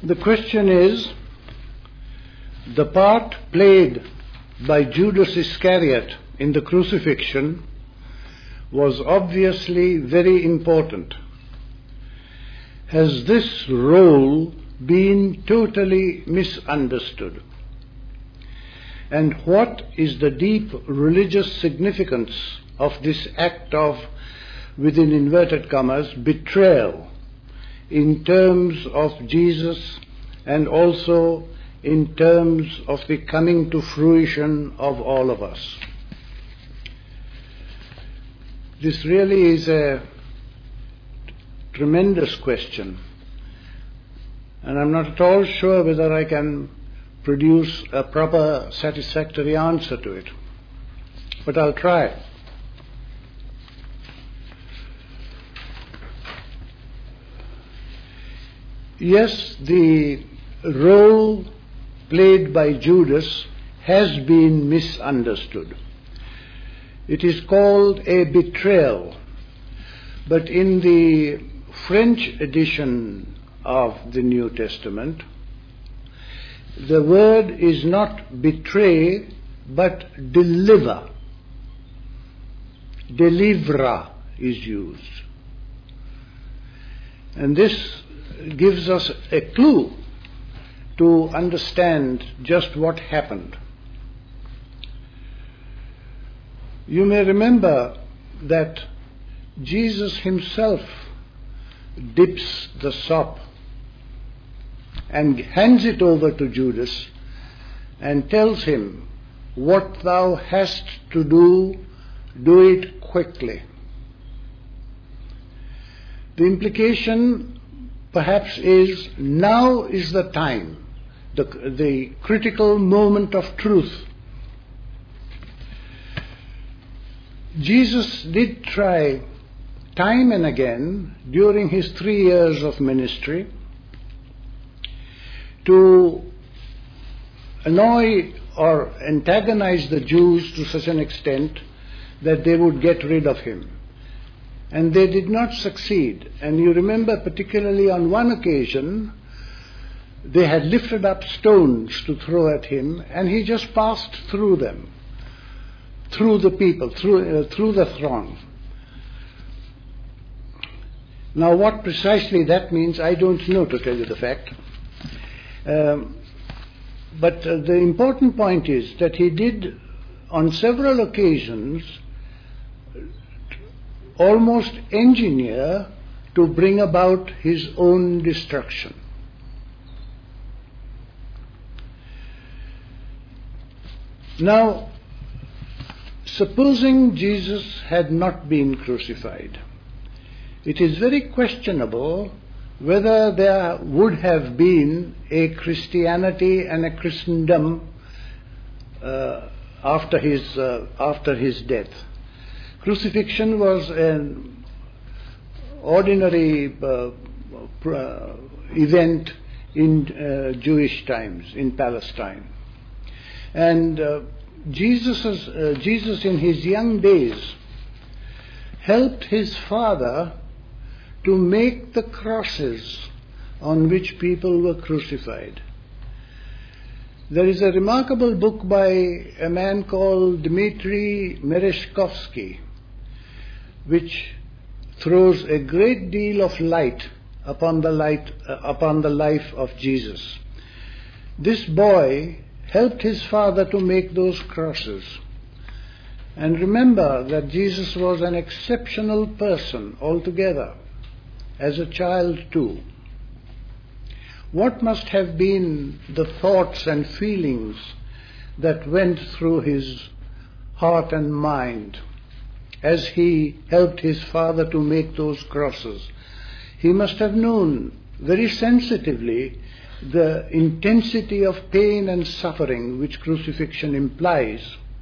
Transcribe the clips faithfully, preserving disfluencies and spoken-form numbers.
The question is, the part played by Judas Iscariot in the crucifixion was obviously very important. Has this role been totally misunderstood? And what is the deep religious significance of this act of, within inverted commas, betrayal in terms of Jesus and also in terms of the coming to fruition of all of us? This really is a tremendous question, and I'm not at all sure whether I can produce a proper, satisfactory answer to it, but I'll try. Yes, the role played by Judas has been misunderstood. It is called a betrayal, but in the French edition of the New Testament, the word is not betray, but deliver. Delivra is used. And this gives us a clue to understand just what happened. You may remember that Jesus himself dips the sop and hands it over to Judas and tells him, "What thou hast to do, do it quickly." The implication perhaps is, now is the time, the, the critical moment of truth. Jesus did try time and again during his three years of ministry to annoy or antagonize the Jews to such an extent that they would get rid of him. And they did not succeed. And you remember particularly on one occasion, they had lifted up stones to throw at him, and he just passed through them, through the people, through, uh, through the throng. Now what precisely that means, I don't know, to tell you the fact. Um, but uh, the important point is that he did, on several occasions, almost engineer to bring about his own destruction. Now, supposing Jesus had not been crucified, it is very questionable whether there would have been a Christianity and a Christendom uh, after his uh, after his death. Crucifixion was an ordinary uh, uh, event in uh, Jewish times in Palestine, and uh, Jesus, uh, Jesus in his young days helped his father to make the crosses on which people were crucified. There is a remarkable book by a man called Dmitry Merezhkovsky, which throws a great deal of light upon the light uh, upon the life of Jesus. This boy helped his father to make those crosses. And remember that Jesus was an exceptional person altogether, as a child too. What must have been the thoughts and feelings that went through his heart and mind as he helped his father to make those crosses? He must have known very sensitively the intensity of pain and suffering which crucifixion implies.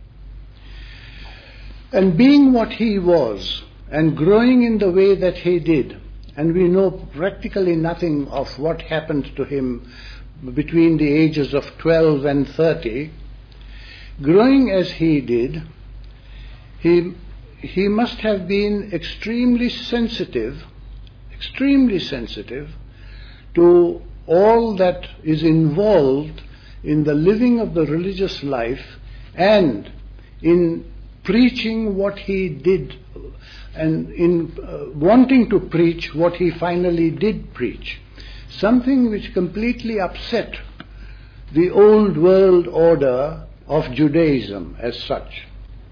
And being what he was, and growing in the way that he did, and we know practically nothing of what happened to him between the ages of twelve and thirty, growing as he did, he, he must have been extremely sensitive, extremely sensitive to all that is involved in the living of the religious life and in preaching what he did and in uh, wanting to preach what he finally did preach. Something which completely upset the old world order of Judaism as such.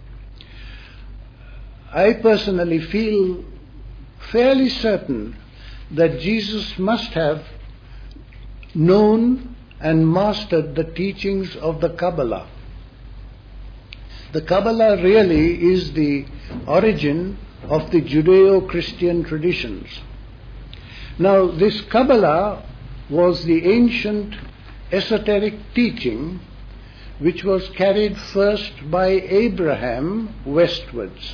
I personally feel fairly certain that Jesus must have known and mastered the teachings of the Kabbalah. The Kabbalah really is the origin of the Judeo-Christian traditions. Now, this Kabbalah was the ancient esoteric teaching which was carried first by Abraham westwards.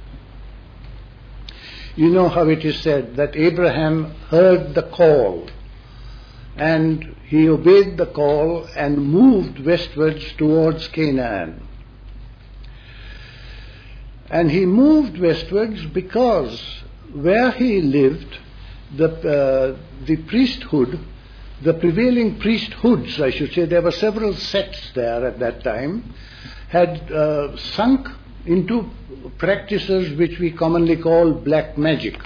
You know how it is said that Abraham heard the call and he obeyed the call and moved westwards towards Canaan. And he moved westwards because where he lived, the, uh, the priesthood, the prevailing priesthoods, I should say, there were several sects there at that time, had uh, sunk into practices which we commonly call black magic.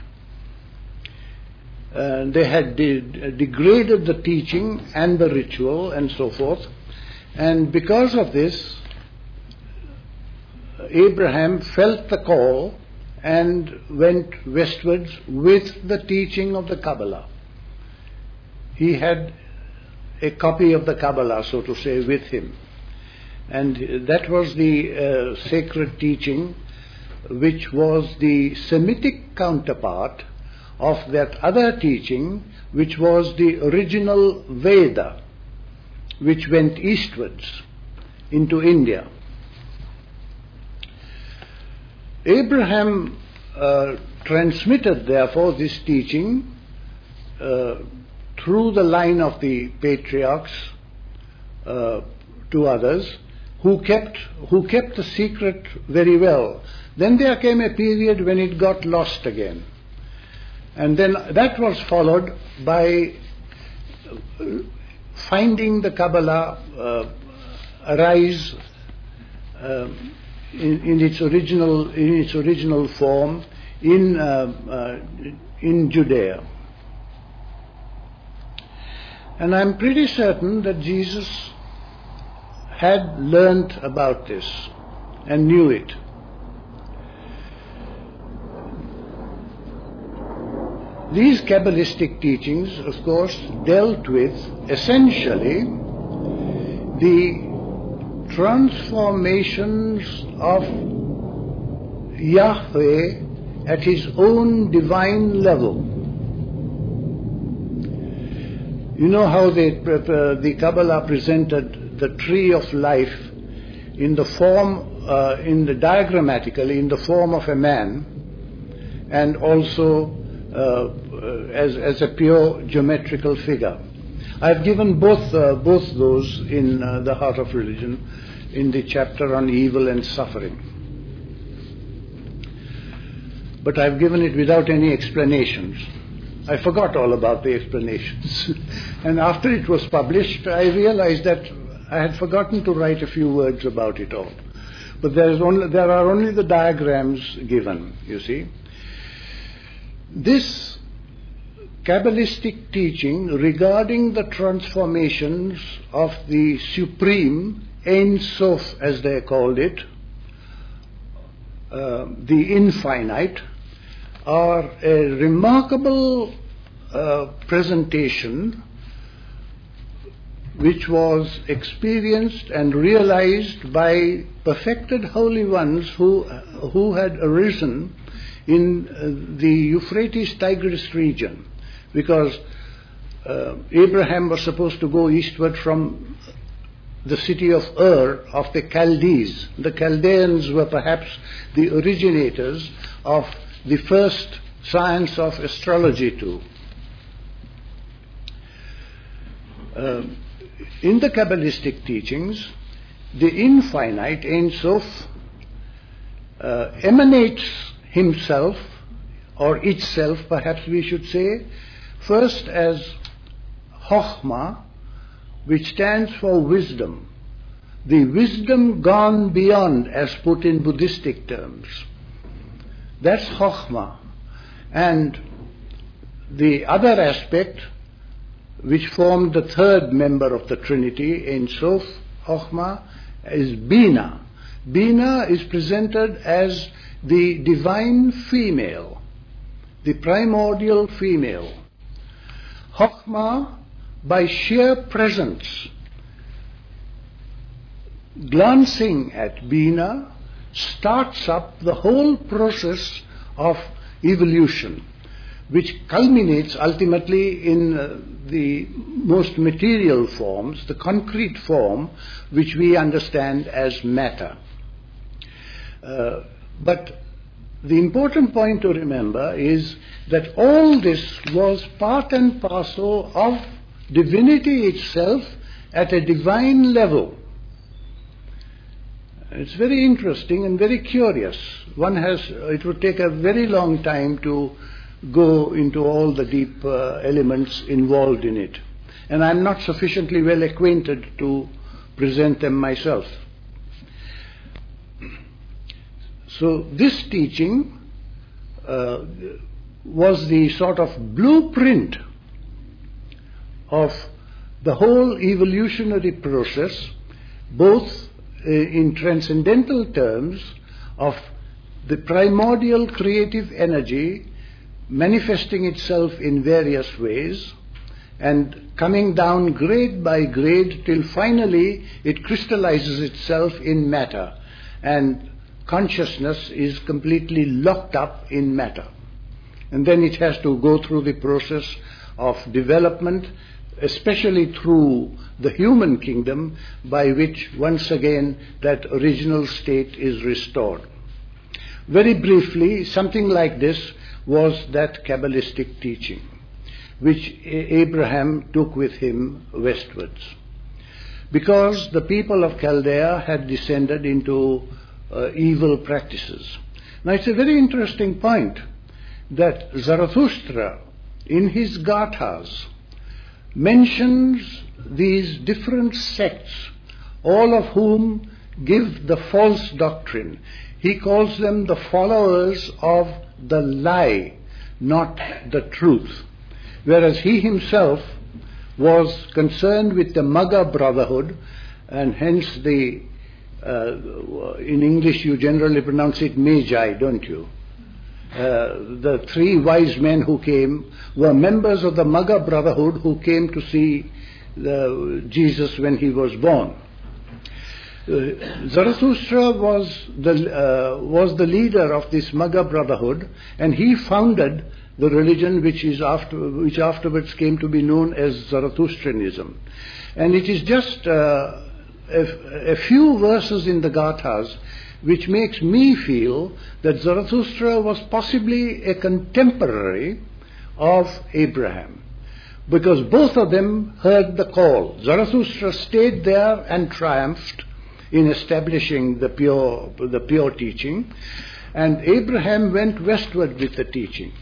Uh, they had de- degraded the teaching and the ritual and so forth, and because of this, Abraham felt the call and went westwards with the teaching of the Kabbalah. He had a copy of the Kabbalah, so to say, with him. And that was the uh, sacred teaching which was the Semitic counterpart of that other teaching which was the original Veda, which went eastwards into India. Abraham uh, transmitted, therefore, this teaching uh, through the line of the patriarchs uh, to others, who kept who kept the secret very well. Then there came a period when it got lost again, and then that was followed by finding the Kabbalah uh, arise uh, in, in its original in its original form in uh, uh, in Judea. And I'm pretty certain that Jesus had learnt about this and knew it. These Kabbalistic teachings, of course, dealt with essentially the transformations of Yahweh at his own divine level. You know how they, uh, the Kabbalah presented the tree of life in the form, uh, in the diagrammatically, in the form of a man, and also uh, as, as a pure geometrical figure. I've given both uh, both those in uh, The Heart of Religion, in the chapter on evil and suffering. But I've given it without any explanations. I forgot all about the explanations. And after it was published, I realized that I had forgotten to write a few words about it all. But there is only, there are only the diagrams given, you see. This Kabbalistic teaching regarding the transformations of the supreme, Ein Sof as they called it, uh, the infinite, are a remarkable uh, presentation which was experienced and realized by perfected holy ones who, who had arisen in uh, the Euphrates-Tigris region, because uh, Abraham was supposed to go eastward from the city of Ur of the Chaldees. The Chaldeans were perhaps the originators of the first science of astrology too. Uh, in the Kabbalistic teachings, the infinite, Ein Sof, uh, emanates himself, or itself perhaps we should say, first as Chokhmah, which stands for wisdom. The wisdom gone beyond, as put in Buddhistic terms. That's Chokhmah. And the other aspect, which formed the third member of the Trinity, Ein Sof, Chokhmah, is Bina. Bina is presented as the divine female, the primordial female. Chokhmah, by sheer presence, glancing at Bina, starts up the whole process of evolution, which culminates ultimately in uh, the most material forms, the concrete form which we understand as matter. Uh, but the important point to remember is that all this was part and parcel of divinity itself at a divine level. It's very interesting and very curious. One has, it would take a very long time to go into all the deep uh, elements involved in it. And I'm not sufficiently well acquainted to present them myself. So this teaching uh, was the sort of blueprint of the whole evolutionary process, both uh, in transcendental terms of the primordial creative energy manifesting itself in various ways and coming down grade by grade till finally it crystallizes itself in matter, and consciousness is completely locked up in matter. And then it has to go through the process of development, especially through the human kingdom, by which once again that original state is restored. Very briefly, something like this was that Kabbalistic teaching, which Abraham took with him westwards. Because the people of Chaldea had descended into uh, evil practices. Now it's a very interesting point that Zarathustra, in his Gathas, mentions these different sects, all of whom give the false doctrine. He calls them the followers of the lie, not the truth. Whereas he himself was concerned with the Magga Brotherhood, and hence the, uh, in English you generally pronounce it Magi, don't you? Uh, the three wise men who came were members of the Magga Brotherhood who came to see the Jesus when he was born. Uh, Zarathustra was the, uh, was the leader of this Magga Brotherhood, and he founded the religion which, is after, which afterwards came to be known as Zarathustrianism. And it is just uh, a, a few verses in the Gathas which makes me feel that Zarathustra was possibly a contemporary of Abraham, because both of them heard the call. Zarathustra stayed there and triumphed in establishing the pure, the pure teaching, and Abraham went westward with the teaching.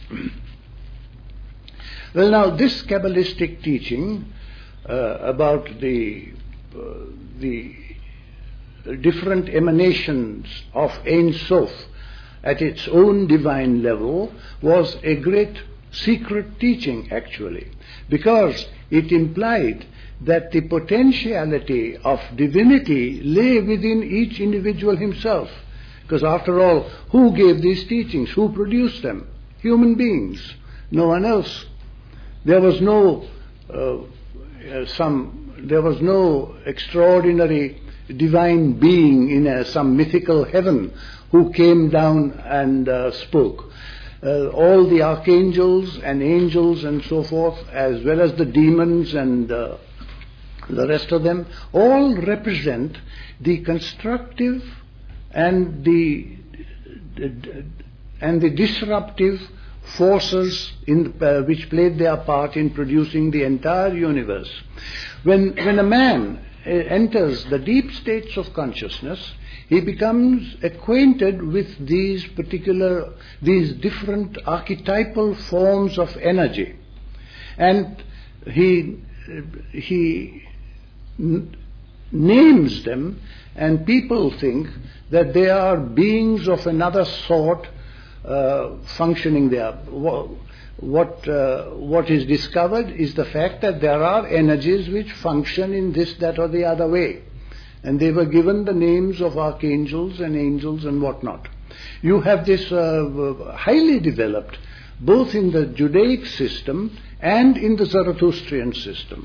Well, now this Kabbalistic teaching uh, about the uh, the different emanations of Ein Sof at its own divine level was a great secret teaching, actually, because it implied that the potentiality of divinity lay within each individual himself. Because after all, who gave these teachings? Who produced them? Human beings. No one else. There was no uh, uh, some. There was no extraordinary divine being in a, some mythical heaven who came down and uh, spoke. Uh, all the archangels and angels and so forth, as well as the demons and uh, the rest of them, all represent the constructive and the and the disruptive forces in, uh, which played their part in producing the entire universe. When when a man uh, enters the deep states of consciousness, he becomes acquainted with these particular, these different archetypal forms of energy, and he he n- names them, and people think that they are beings of another sort uh, functioning there. What, uh, what is discovered is the fact that there are energies which function in this, that or the other way. And they were given the names of archangels and angels and whatnot. You have this uh, highly developed both in the Judaic system and in the Zarathustrian system.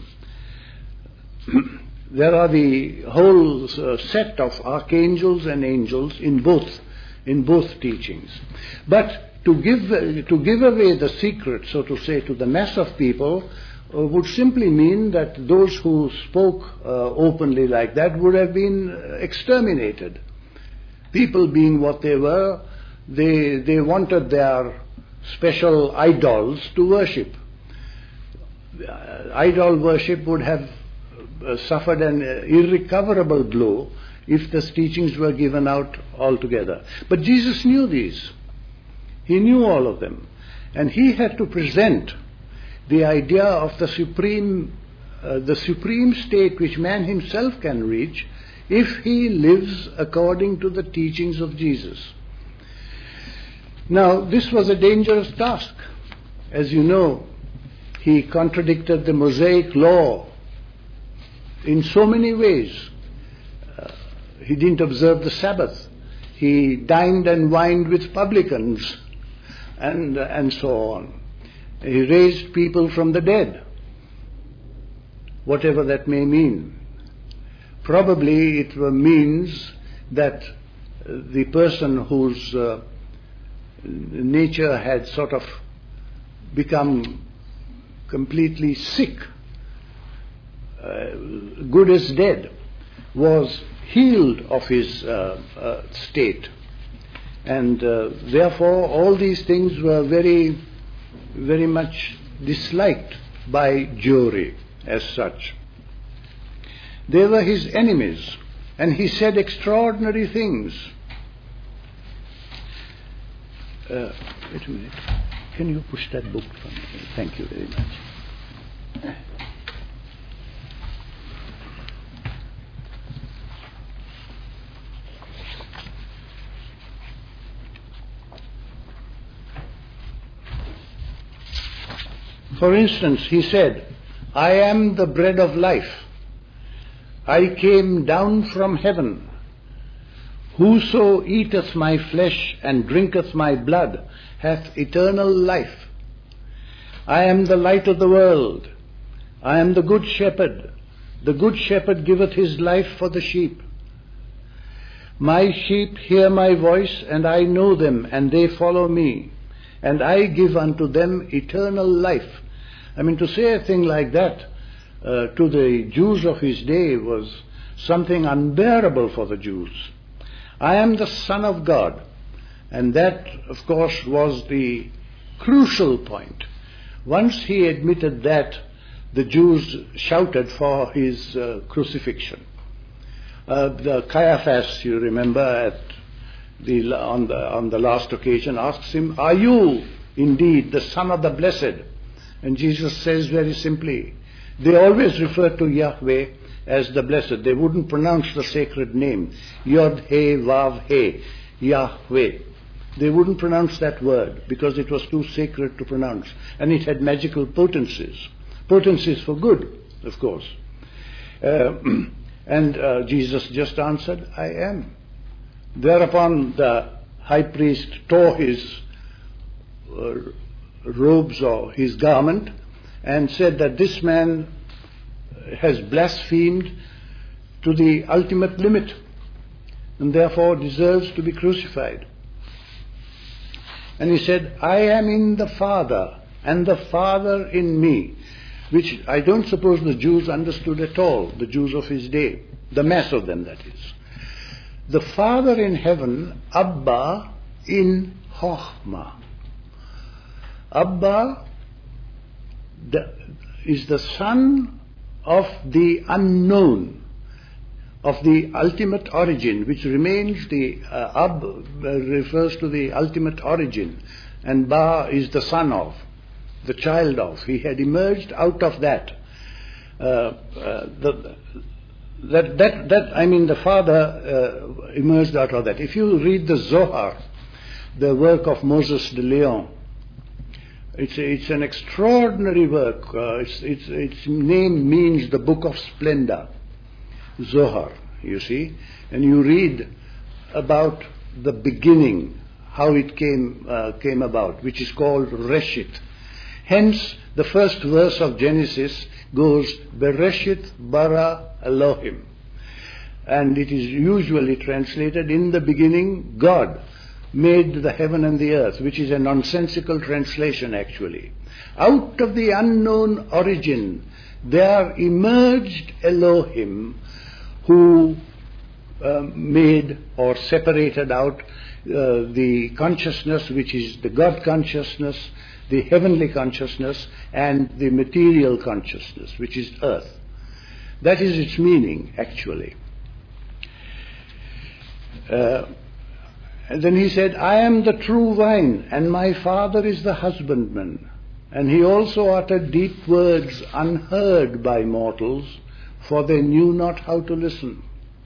There are the whole uh, set of archangels and angels in both, in both teachings. But to give, uh, to give away the secret, so to say, to the mass of people uh, would simply mean that those who spoke uh, openly like that would have been exterminated. People being what they were, they, they wanted their special idols to worship. Uh, idol worship would have uh, suffered an uh, irrecoverable blow if the teachings were given out altogether. But Jesus knew these. He knew all of them. And he had to present the idea of the supreme, uh, the supreme state which man himself can reach if he lives according to the teachings of Jesus. Now, this was a dangerous task. As you know, he contradicted the Mosaic law in so many ways. Uh, he didn't observe the Sabbath. He dined and wined with publicans and, uh, and so on. He raised people from the dead, whatever that may mean. Probably it means that the person whose uh, nature had sort of become completely sick, uh, good as dead, was healed of his uh, uh, state. And uh, therefore all these things were very, very much disliked by Jewry as such. They were his enemies, and he said extraordinary things. Uh, wait a minute. Can you push that book for me? Thank you very much. For instance, he said, I am the bread of life. I came down from heaven. Whoso eateth my flesh and drinketh my blood hath eternal life. I am the light of the world. I am the good shepherd. The good shepherd giveth his life for the sheep. My sheep hear my voice, and I know them, and they follow me. And I give unto them eternal life. I mean, to say a thing like that uh, to the Jews of his day was something unbearable for the Jews. I am the Son of God. And that, of course, was the crucial point. Once he admitted that, the Jews shouted for his uh, crucifixion. Uh, the Caiaphas, you remember, at the, on, the, on the last occasion, asks him, are you indeed the Son of the Blessed? And Jesus says very simply, they always refer to Yahweh as the Blessed. They wouldn't pronounce the sacred name, Yod-He, Vav-He, Yahweh. They wouldn't pronounce that word because it was too sacred to pronounce. And it had magical potencies. Potencies for good, of course. Uh, and uh, Jesus just answered, I am. Thereupon the high priest tore his uh, robes or his garment and said that this man has blasphemed to the ultimate limit and therefore deserves to be crucified. And he said, I am in the Father and the Father in me, which I don't suppose the Jews understood at all, the Jews of his day, the mass of them, that is. The Father in heaven, Abba in Chochmah. Abba the, is the son of the unknown, of the ultimate origin, which remains the uh, Ab uh, refers to the ultimate origin, and Ba is the son of, the child of. He had emerged out of that. uh, uh, the, that, that, that, I mean, the Father uh, emerged out of that. If you read the Zohar, the work of Moses de Leon, it's, it's an extraordinary work. Uh, it's, it's, its name means the Book of Splendor, Zohar, you see. And you read about the beginning, how it came, uh, came about, which is called Reshit. Hence, the first verse of Genesis goes, Bereshit bara Elohim. And it is usually translated, in the beginning, God made the heaven and the earth, which is a nonsensical translation actually. Out of the unknown origin, there emerged Elohim, who uh, made or separated out uh, the consciousness, which is the God consciousness, the heavenly consciousness, and the material consciousness, which is earth. That is its meaning, actually. Uh, and then he said, I am the true vine, and my Father is the husbandman. And he also uttered deep words unheard by mortals, for they knew not how to listen.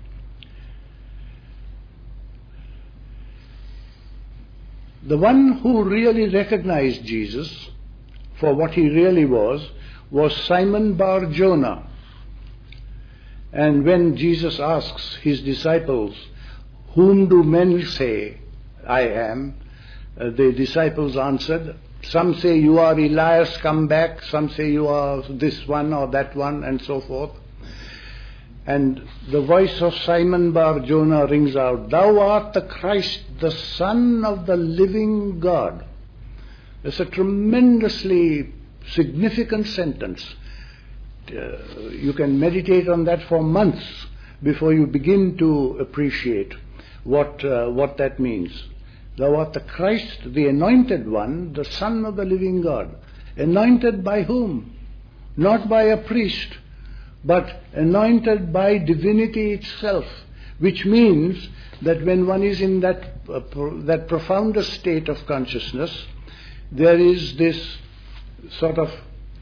The one who really recognized Jesus for what he really was, was Simon Bar Jonah. And when Jesus asks his disciples, whom do men say I am? Uh, the disciples answered, some say you are Elias come back, some say you are this one or that one, and so forth. And the voice of Simon Bar Jonah rings out, thou art the Christ, the Son of the living God. It's a tremendously significant sentence. Uh, you can meditate on that for months before you begin to appreciate what uh, what that means. Thou art the Christ, the anointed one, the Son of the living God. Anointed by whom? Not by a priest, but anointed by divinity itself, which means that when one is in that uh, pro- that profounder state of consciousness, there is this sort of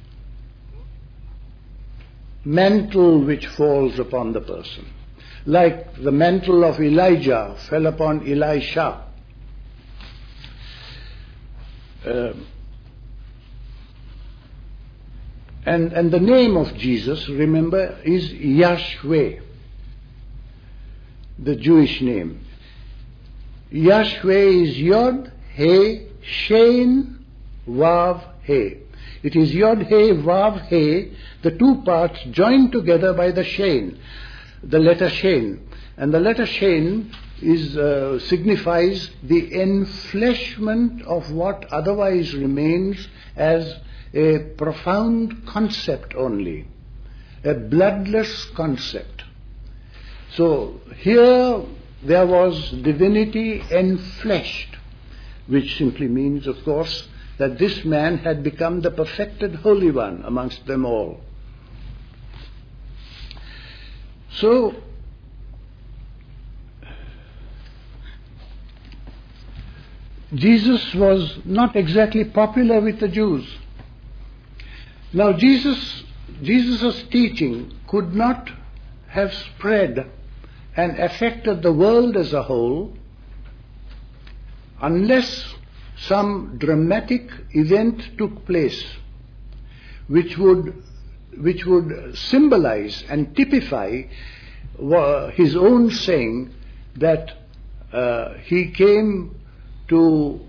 mantle which falls upon the person, like the mantle of Elijah fell upon Elisha. Uh, and and the name of Jesus, remember, is Yahshua, the Jewish name. Yahshua is Yod He Shein Vav He. It is Yod He Vav He, the two parts joined together by the Shein, the letter Shein. And the letter Shein is uh, signifies the enfleshment of what otherwise remains as a profound concept only, a bloodless concept. So here there was divinity enfleshed, which simply means, of course, that this man had become the perfected Holy One amongst them all. So, Jesus was not exactly popular with the Jews. Now, Jesus, Jesus' teaching could not have spread and affected the world as a whole unless some dramatic event took place which would which would symbolize and typify his own saying that uh, he came to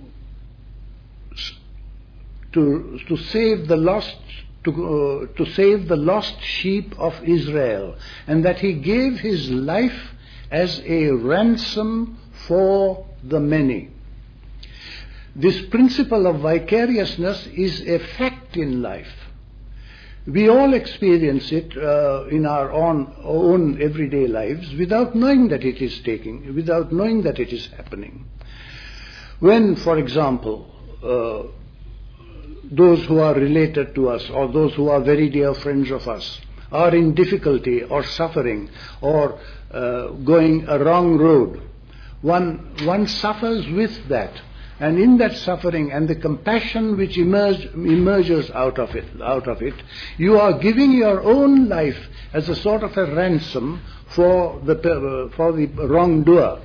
to to save the lost to uh, to save the lost sheep of Israel, and that he gave his life as a ransom for the many. This principle of vicariousness is a fact in life. We all experience it uh, in our own, own everyday lives without knowing that it is taking, without knowing that it is happening. When, for example, uh, those who are related to us or those who are very dear friends of us are in difficulty or suffering or uh, going a wrong road, one, one suffers with that. And in that suffering and the compassion which emerge, emerges out of it, out of it, you are giving your own life as a sort of a ransom for the uh, for the wrongdoer.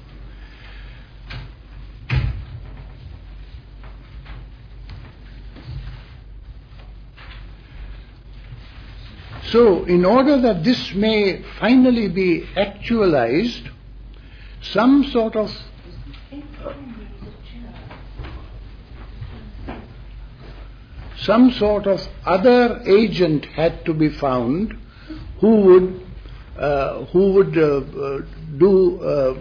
So, in order that this may finally be actualized, some sort of some sort of other agent had to be found who would uh, who would uh, uh, do uh,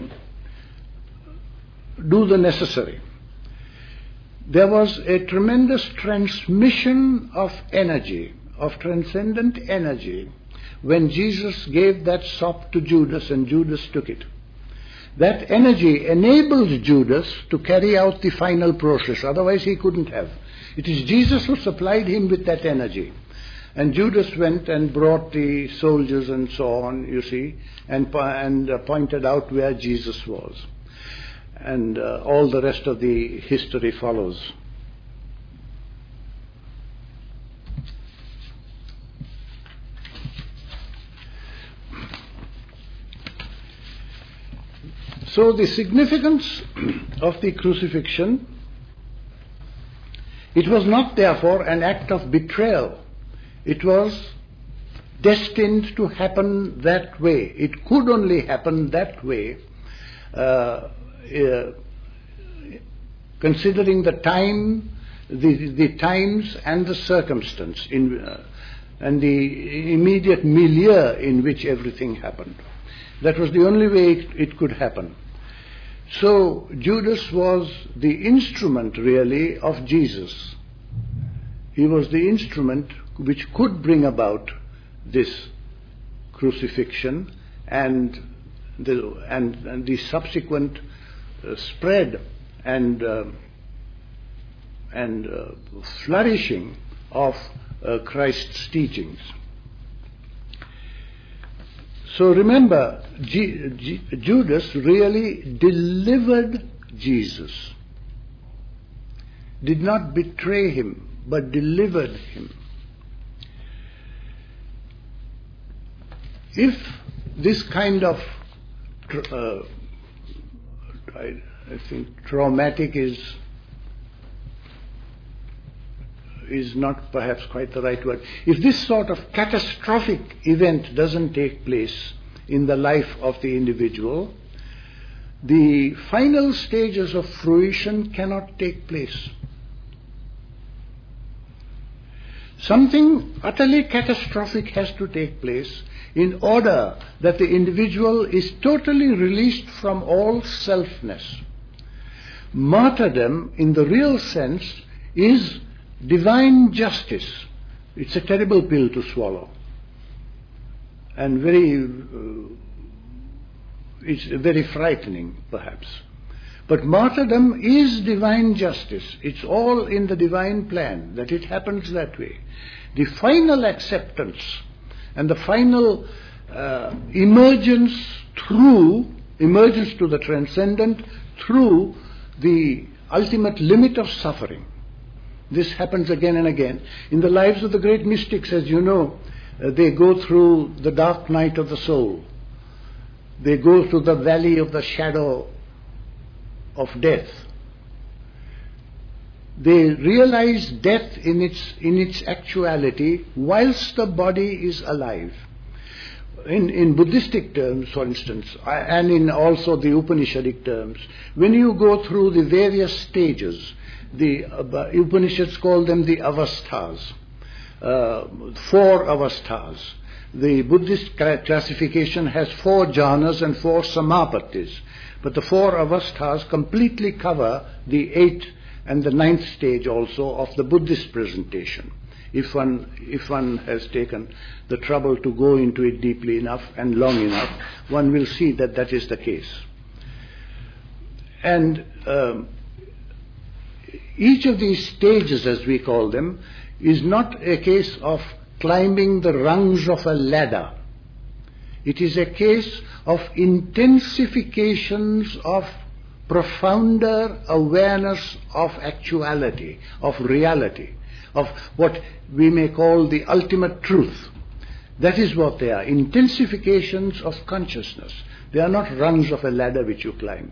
do the necessary. There was a tremendous transmission of energy, of transcendent energy, when Jesus gave that sop to Judas and Judas took it. That energy enabled Judas to carry out the final process, otherwise he couldn't have. It is Jesus who supplied him with that energy. And Judas went and brought the soldiers and so on, you see, and, and uh, pointed out where Jesus was. And uh, all the rest of the history follows. So the significance of the crucifixion, it was not therefore an act of betrayal. It was destined to happen that way. It could only happen that way, uh, uh, considering the time, the, the times and the circumstance in, uh, and the immediate milieu in which everything happened. That was the only way it, it could happen. So Judas was the instrument really of Jesus. He was the instrument which could bring about this crucifixion and the, and, and the subsequent uh, spread and uh, and uh, flourishing of uh, Christ's teachings. So remember, G- G- Judas really delivered Jesus. Did not betray him, but delivered him. If this kind of, uh, I, I think traumatic is is not perhaps quite the right word. If this sort of catastrophic event doesn't take place in the life of the individual, the final stages of fruition cannot take place. Something utterly catastrophic has to take place in order that the individual is totally released from all selfness. Martyrdom, in the real sense, is divine justice. It's a terrible pill to swallow. And very, uh, it's very frightening, perhaps. But martyrdom is divine justice. It's all in the divine plan, that it happens that way. The final acceptance and the final uh, emergence through, emergence to the transcendent through the ultimate limit of suffering. This happens again and again. In the lives of the great mystics, as you know, uh, they go through the dark night of the soul. They go through the valley of the shadow of death. They realize death in its, in its actuality whilst the body is alive. In, in Buddhistic terms, for instance, and in also the Upanishadic terms, when you go through the various stages, the uh, Upanishads call them the avasthas, uh, four avasthas. The Buddhist classification has four jhanas and four samapattis, but the four avasthas completely cover the eighth and the ninth stage also of the Buddhist presentation. If one, if one has taken the trouble to go into it deeply enough and long enough, one will see that that is the case. And um, each of these stages, as we call them, is not a case of climbing the rungs of a ladder. It is a case of intensifications of profounder awareness of actuality, of reality, of what we may call the ultimate truth. That is what they are, intensifications of consciousness. They are not rungs of a ladder which you climb.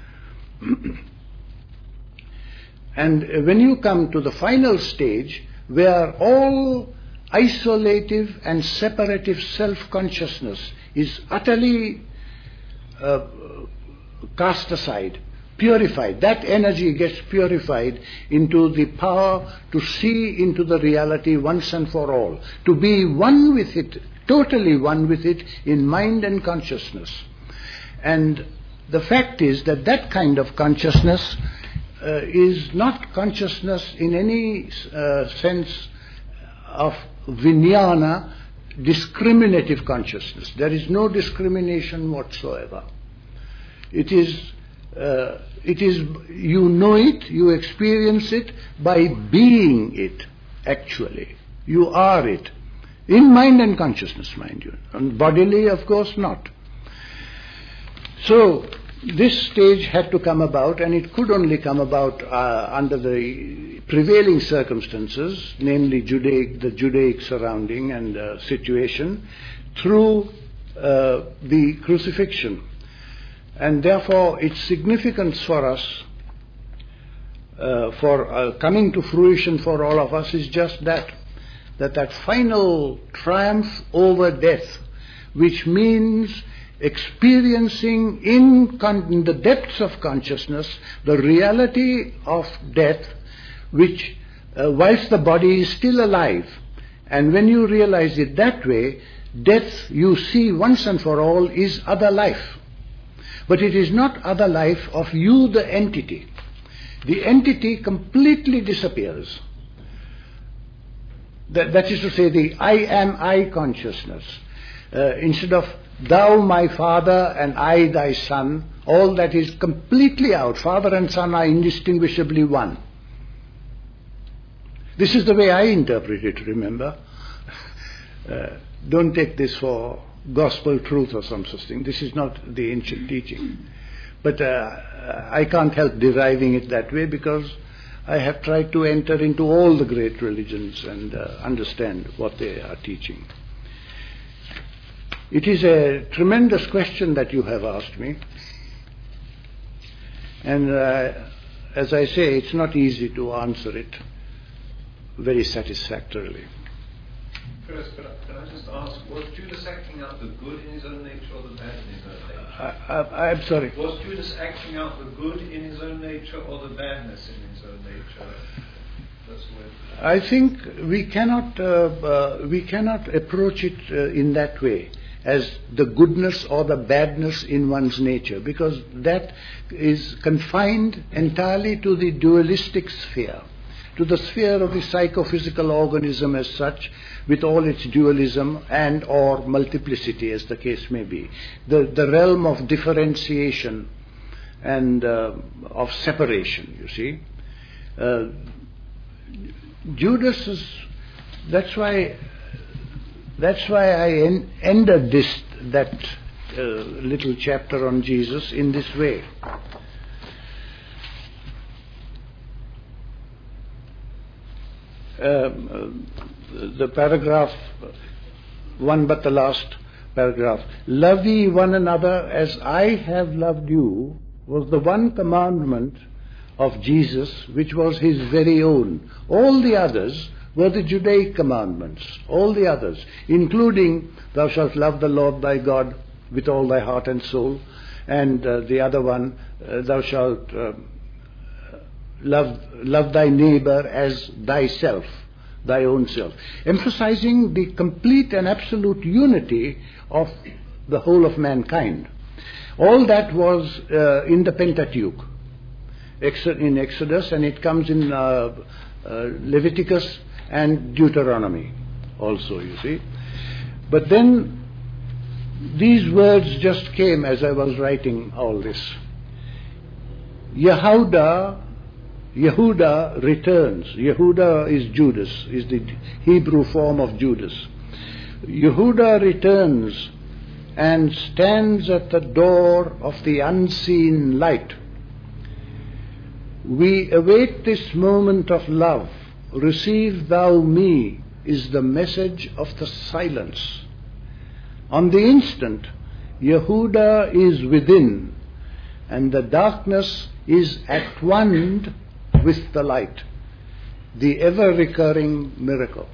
And when you come to the final stage, where all isolative and separative self-consciousness is utterly uh, cast aside, purified, that energy gets purified into the power to see into the reality once and for all, to be one with it, totally one with it in mind and consciousness. And the fact is that that kind of consciousness uh, is not consciousness in any uh, sense of vijnana, discriminative consciousness. There is no discrimination whatsoever. It is, uh, it is, you know it, you experience it by being it, actually. You are it. In mind and consciousness, mind you. And bodily, of course, not. So, this stage had to come about, and it could only come about uh, under the prevailing circumstances, namely Judaic, the Judaic surrounding and uh, situation, through uh, the crucifixion. And therefore, its significance for us, uh, for uh, coming to fruition for all of us, is just that, that that final triumph over death, which means experiencing in, con- in the depths of consciousness the reality of death, which uh, whilst the body is still alive, and when you realize it that way, death, you see once and for all, is other life. But it is not other life of you, the entity. The entity completely disappears. That, that is to say, the I am I consciousness. Uh, instead of thou my father and I thy son, all that is completely out. Father and son are indistinguishably one. This is the way I interpret it, remember. Uh, don't take this for gospel truth or some such thing. This is not the ancient teaching. But uh, I can't help deriving it that way, because I have tried to enter into all the great religions and uh, understand what they are teaching. It is a tremendous question that you have asked me. And uh, as I say, it's not easy to answer it very satisfactorily. First, can I, can I just ask, was Judas acting out the good in his own nature or the bad in his own nature? I, I, I'm sorry. Was Judas acting out the good in his own nature or the badness in his own nature? That's what I think we cannot uh, uh, we cannot approach it uh, in that way, as the goodness or the badness in one's nature, because that is confined entirely to the dualistic sphere, to the sphere of the psychophysical organism as such, with all its dualism and or multiplicity, as the case may be. The, the realm of differentiation and uh, of separation, you see. Uh, Judas is, that's why, that's why I en- ended this, that uh, little chapter on Jesus in this way. Um, uh, the paragraph, one but the last paragraph, love ye one another as I have loved you, was the one commandment of Jesus which was his very own. All the others were the Judaic commandments, all the others, including thou shalt love the Lord thy God with all thy heart and soul, and uh, the other one, uh, thou shalt uh, love, love thy neighbor as thyself, thy own self, emphasizing the complete and absolute unity of the whole of mankind. All that was uh, in the Pentateuch, in Exodus, and it comes in uh, uh, Leviticus and Deuteronomy also, you see. But then these words just came as I was writing all this. Yehuda, Yehuda returns. Yehuda is Judas, is the Hebrew form of Judas. Yehuda returns and stands at the door of the unseen light. We await this moment of love. Receive thou me is the message of the silence. On the instant, Yehuda is within, and the darkness is at one with the light. The ever-recurring miracle.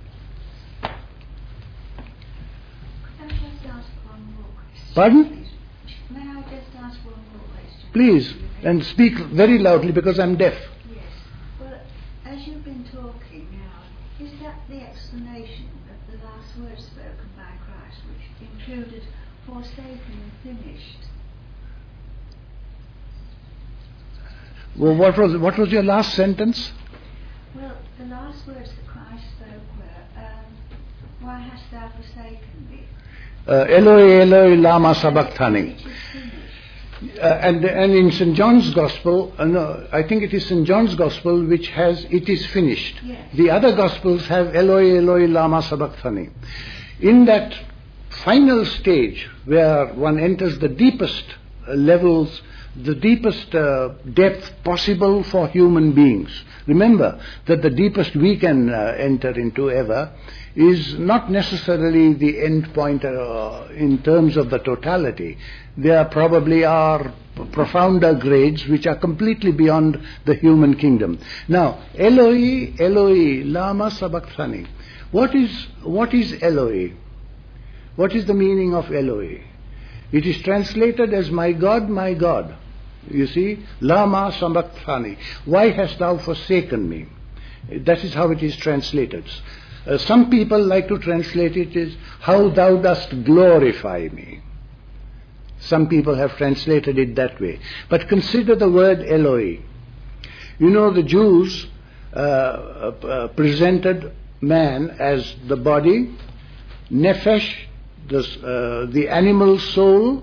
Could I just ask one more question? Pardon? May I just ask one more question? Please, and speak very loudly because I'm deaf. Yes. Well, as you've been talking now, is that the explanation of the last words spoken by Christ, which included forsaken and finished? Well, what was what was your last sentence? Well, the last words that Christ spoke were, um, why hast thou forsaken me? Uh, Eloi, Eloi, lama sabachthani. Which is finished. Uh, and and in Saint John's Gospel, uh, no, I think it is Saint John's Gospel which has it is finished. Yes. The other Gospels have Eloi, Eloi, lama sabachthani. In that final stage where one enters the deepest uh, levels, the deepest uh, depth possible for human beings. Remember that the deepest we can uh, enter into ever is not necessarily the end point uh, in terms of the totality. There probably are profounder grades which are completely beyond the human kingdom. Now, Eloi, Eloi, lama sabachthani. What is, what is Eloi? What is the meaning of Eloi? It is translated as my God, my God. You see, lama sabachthani. Why hast thou forsaken me? That is how it is translated. Uh, some people like to translate it as how thou dost glorify me. Some people have translated it that way. But consider the word Eloi. You know, the Jews uh, uh, presented man as the body, nefesh, the, uh, the animal soul,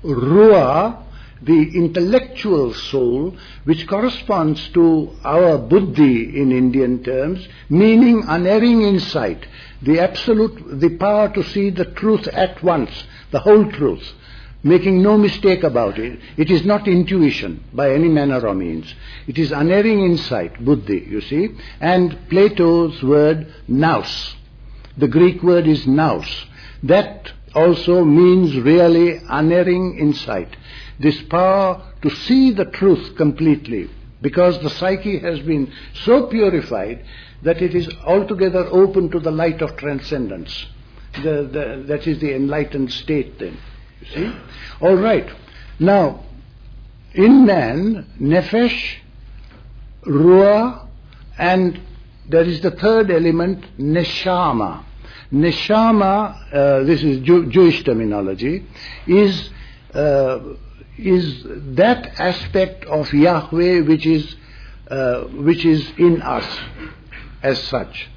ruah, the intellectual soul, which corresponds to our buddhi in Indian terms, meaning unerring insight, the absolute, the power to see the truth at once, the whole truth, making no mistake about it. It is not intuition by any manner or means. It is unerring insight, buddhi, you see. And Plato's word nous. The Greek word is nous. That also means really unerring insight. This power to see the truth completely, because the psyche has been so purified that it is altogether open to the light of transcendence. The, the, that is the enlightened state then. You see? All right. Now, in man, nefesh, ruah, and there is the third element, neshama. Neshama, uh, this is Jew- Jewish terminology, is uh, is that aspect of Yahweh which is uh, which is in us as such.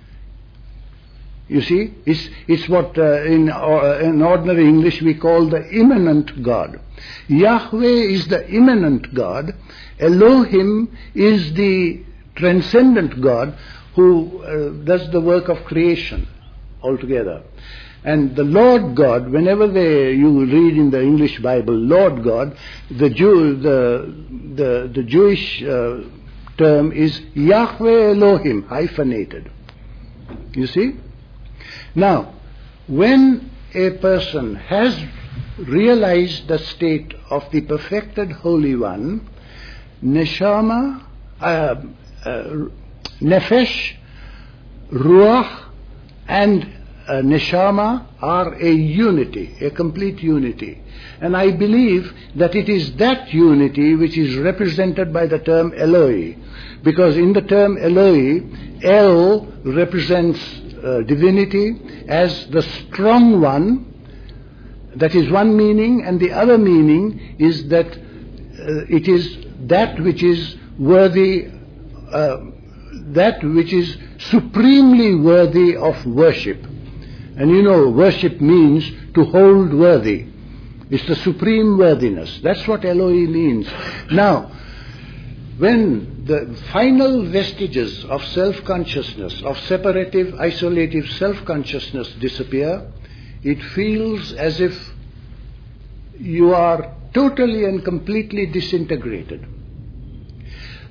You see, it's, it's what uh, in, uh, in ordinary English we call the immanent God. Yahweh is the immanent God. Elohim is the transcendent God who uh, does the work of creation altogether. And the Lord God, whenever they, you read in the English Bible, Lord God, the Jew, the the, the Jewish uh, term is Yahweh Elohim, hyphenated. You see? Now, when a person has realized the state of the perfected Holy One, Neshama, uh, uh, Nefesh, Ruach, and Uh, Neshama are a unity, a complete unity. And I believe that it is that unity which is represented by the term Eloi. Because in the term Eloi, El represents uh, divinity as the strong one. That is one meaning, and the other meaning is that uh, it is that which is worthy, uh, that which is supremely worthy of worship. And you know, worship means to hold worthy. It's the supreme worthiness. That's what Eloi means. Now, when the final vestiges of self-consciousness, of separative, isolative self-consciousness disappear, it feels as if you are totally and completely disintegrated.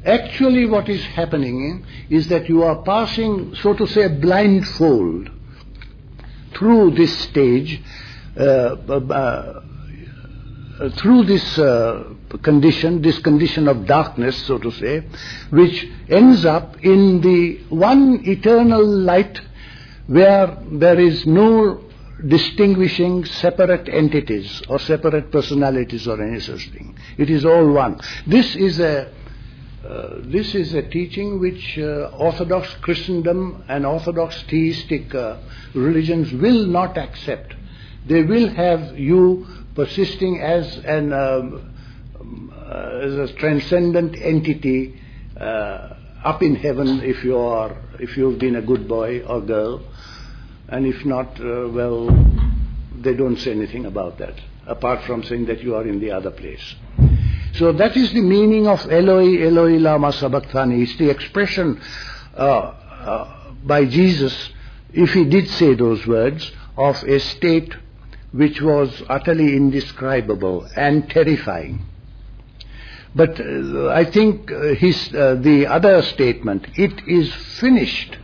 Actually what is happening is that you are passing, so to say, blindfold through this stage, uh, uh, uh, through this uh, condition, this condition of darkness, so to say, which ends up in the one eternal light where there is no distinguishing separate entities or separate personalities or any such thing. It is all one. This is a uh, this is a teaching which uh, Orthodox Christendom and Orthodox theistic uh, religions will not accept. They will have you persisting as an um, uh, as a transcendent entity uh, up in heaven if you are if you've been a good boy or girl. And if not, uh, well, they don't say anything about that, apart from saying that you are in the other place. So that is the meaning of Eloi, Eloi, lama sabachthani. It's the expression uh, uh, by Jesus, if he did say those words, of a state which was utterly indescribable and terrifying. But uh, I think uh, his uh, the other statement, it is finished,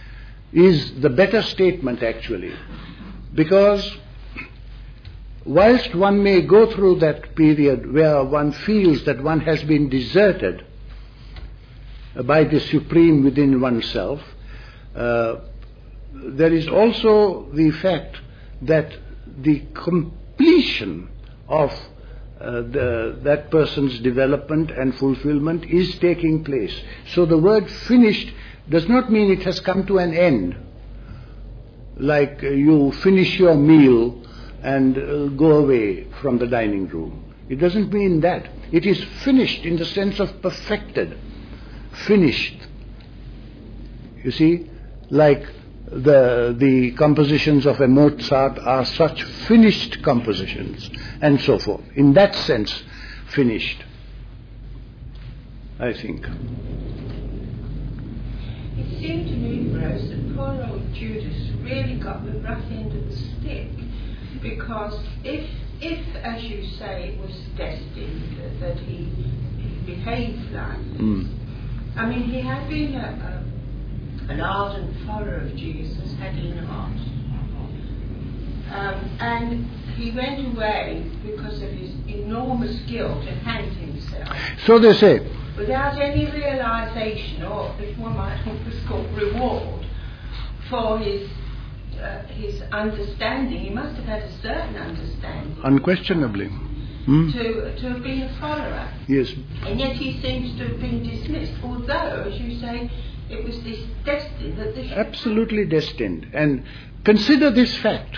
is the better statement actually, because whilst one may go through that period where one feels that one has been deserted by the Supreme within oneself, uh, there is also the fact that the completion of uh, the, that person's development and fulfillment is taking place. So the word finished does not mean it has come to an end, like uh, you finish your meal and uh, go away from the dining room. It doesn't mean that. It is finished in the sense of perfected, finished. You see, like the the compositions of a Mozart are such finished compositions, and so forth. In that sense, finished, I think. It seemed to me, Rose, that poor old Judas really got the rough end of the stick, because if, if as you say, it was destined that, that he, he behaved like this, Mm. I mean, he had been a, a, an ardent follower of Jesus, had he not? Um, and he went away because of his enormous guilt and hanged himself. So they say. Without any realisation, or if one might almost call reward, for his uh, his understanding. He must have had a certain understanding. Unquestionably. Hmm? To, to have been a follower. Yes. And yet he seems to have been dismissed, although, as you say, it was this destined that this should Absolutely destined. And consider this fact.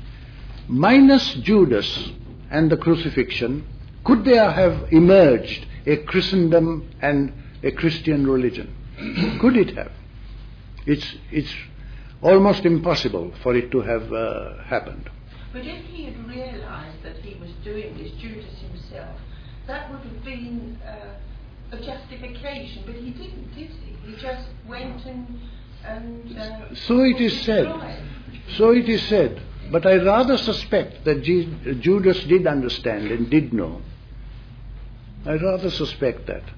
Minus Judas and the crucifixion, could there have emerged a Christendom and a Christian religion? Could it have? It's it's almost impossible for it to have uh, happened. But if he had realised that he was doing this, Judas himself, that would have been uh, a justification. But he didn't, did he? He just went and... and uh, So it is said. destroyed. So it is said. But I rather suspect that G- Judas did understand and did know. I rather suspect that.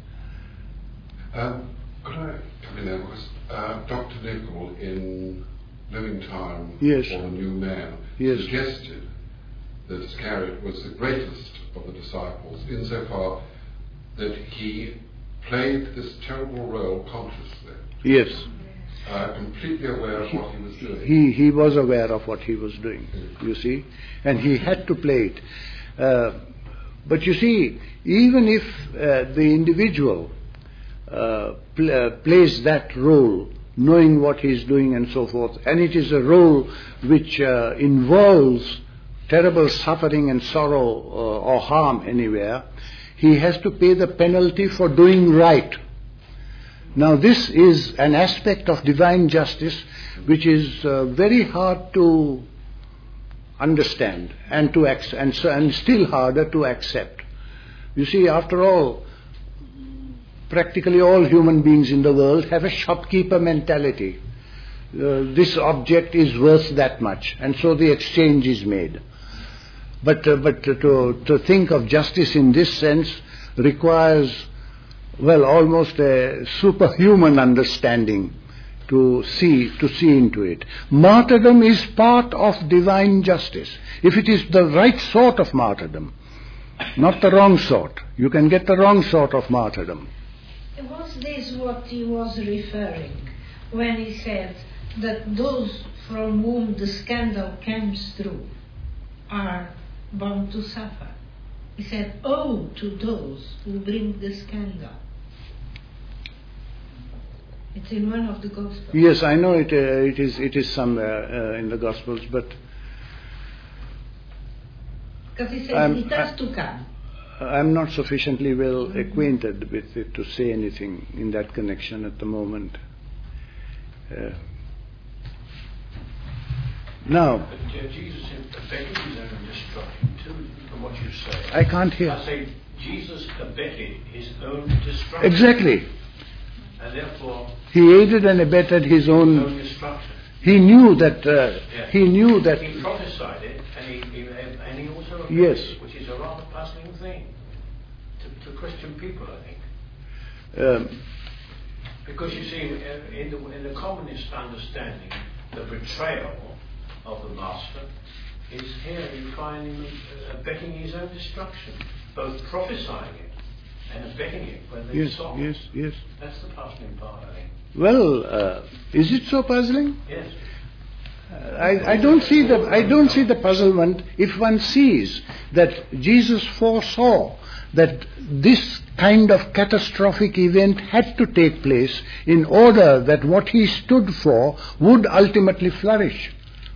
Um, could I come in there? Because uh, Doctor Nichol in Living Time Yes. or The New Man Yes. suggested that Iscariot was the greatest of the disciples insofar that he played this terrible role consciously, Yes. uh, completely aware of what he was doing. He, he was aware of what he was doing, you see, and he had to play it. Uh, but you see, even if uh, the individual uh, pl- uh, plays that role, knowing what he is doing and so forth, and it is a role which uh, involves terrible suffering and sorrow uh, or harm anywhere, he has to pay the penalty for doing right. Now this is an aspect of divine justice which is uh, very hard to understand and to ac- and, so, and still harder to accept. You see, after all, practically all human beings in the world have a shopkeeper mentality. Uh, this object is worth that much, and so the exchange is made. But uh, but uh, to to think of justice in this sense requires well, almost a superhuman understanding to see, to see into it. Martyrdom is part of divine justice. If it is the right sort of martyrdom, not the wrong sort. You can get the wrong sort of martyrdom. Was this what he was referring when he said that those from whom the scandal comes through are bound to suffer? He said, "Oh, to those who bring the scandal." It's in one of the Gospels. Yes, I know it. Uh, it is. It is somewhere uh, in the Gospels, but because he says I'm, it has I, to come. I'm not sufficiently well acquainted with it to say anything in that connection at the moment. Uh, now, But uh, Jesus abetted his own destruction too, from what you say. I can't hear. I say Jesus abetted his own destruction. Exactly. And therefore, He aided and abetted his his own own. destruction. He knew that. Uh, Yeah. He knew that. He prophesied it, and he, he and he also abetted Yes. it, which is a rather puzzling thing to, to Christian people, I think. Um, Because you see, in the, in the communist understanding, the betrayal of the master is here you find him abetting his own destruction, both prophesying it and abetting it when they yes. saw Yes. Yes. That's the puzzling part, I think. Well, uh, is it so puzzling? Yes. I, I don't see the I don't see the puzzlement if one sees that Jesus foresaw that this kind of catastrophic event had to take place in order that what he stood for would ultimately flourish.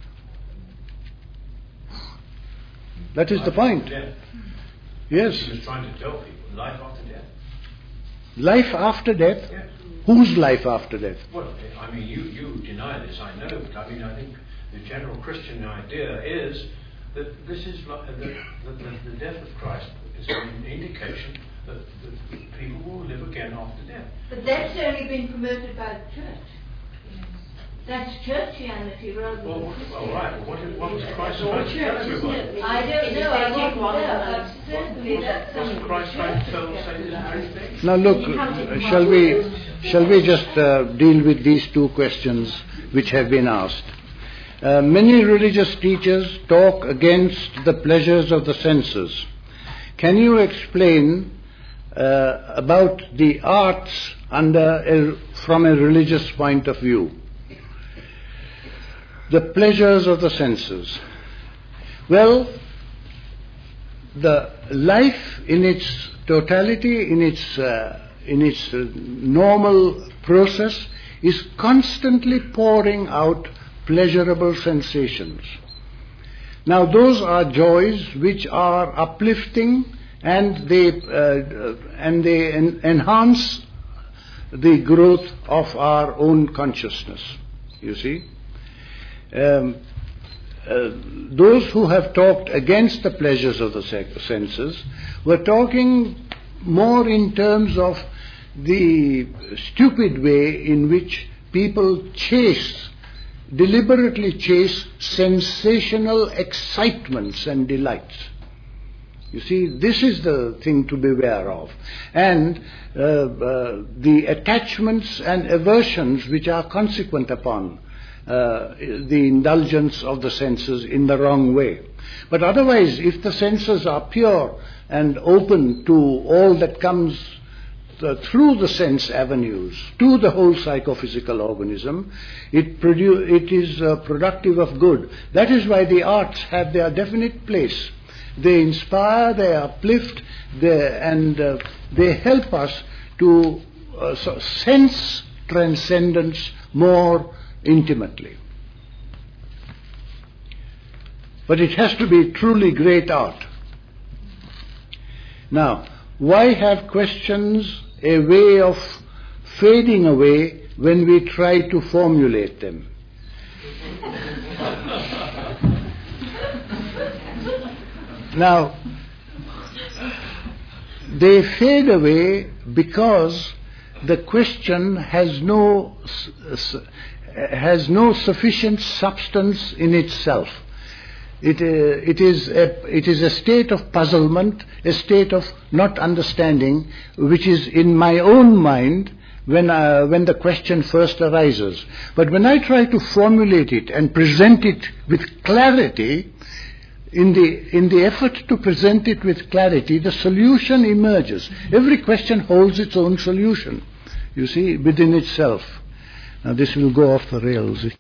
That is the point. Death. Yes. He was trying to tell people life after death. Life after death? Yes. Whose life after death? Well, I mean, you, you deny this, I know, but I mean, I think the general Christian idea is that this is like the, the, the, the death of Christ is an indication that, that people will live again after death. But that's only been promoted by the church. That's churchianity rather than Well, Christianity. all right. Well, what, is, what was Christ trying to tell everybody? I don't know, I won't know, but certainly that's Wasn't something Christ the trying to church tell, has say this done. very thing? Now look, uh, shall we shall we just uh, deal with these two questions which have been asked? Uh, many religious teachers talk against the pleasures of the senses. Can you explain uh, about the arts under a, from a religious point of view? The pleasures of the senses. Well, the life in its totality, in its uh, in its uh, normal process, is constantly pouring out pleasurable sensations. Now, those are joys which are uplifting, and they uh, and they en- enhance the growth of our own consciousness. You see. Um, uh, those who have talked against the pleasures of the senses were talking more in terms of the stupid way in which people chase, deliberately chase sensational excitements and delights. You see, this is the thing to beware of. And uh, uh, the attachments and aversions which are consequent upon Uh, the indulgence of the senses in the wrong way. But otherwise, if the senses are pure and open to all that comes uh, through the sense avenues, to the whole psychophysical organism, it, produ- it is uh, productive of good. That is why the arts have their definite place. They inspire, they uplift, they, and uh, they help us to uh, so sense transcendence more intimately. But it has to be truly great art. Now, why have questions a way of fading away when we try to formulate them? Now, they fade away because the question has no has no sufficient substance in itself. It, uh, it, is a, it is a state of puzzlement, a state of not understanding, which is in my own mind when, uh, when the question first arises. But when I try to formulate it and present it with clarity, in the, in the effort to present it with clarity, the solution emerges. Every question holds its own solution, you see, within itself. Now this will go off the rails.